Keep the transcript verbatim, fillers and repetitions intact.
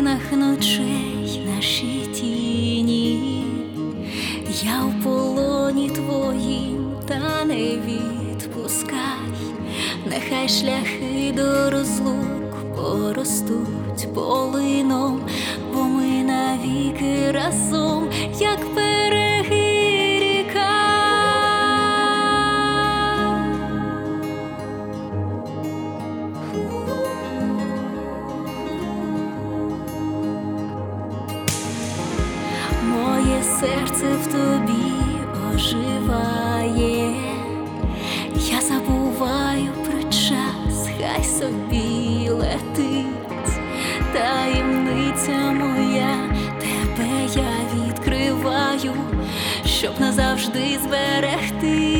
вікнах ночей наші тіні, я в полоні твоїм, та не відпускай, нехай шляхи до розлук поростуть полином, бо ми навіки разом, як береги ріка. Моє серце в тобі оживає, я забуваю про час, хай собі летить. Таємниця моя, тебе я відкриваю, щоб назавжди зберегти.